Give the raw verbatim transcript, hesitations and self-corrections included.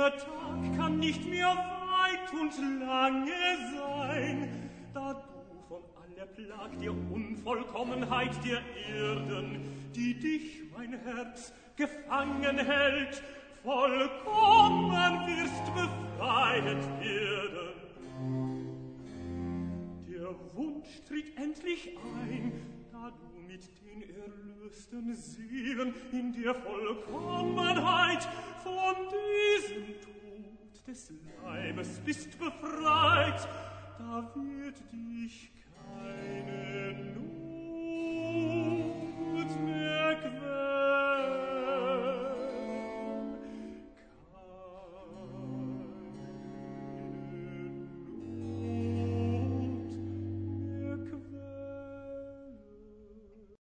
schlimmer Tag kann nicht mehr weit und lange sein, da du von aller Plag der Unvollkommenheit der Erden, die dich, mein Herz, gefangen hält, vollkommen wirst befreiet werden. Der Wunsch tritt endlich ein, da du mit den erlösten Seelen in der Vollkommenheit von diesem Tod des Leibes bist befreit, da wird dich kein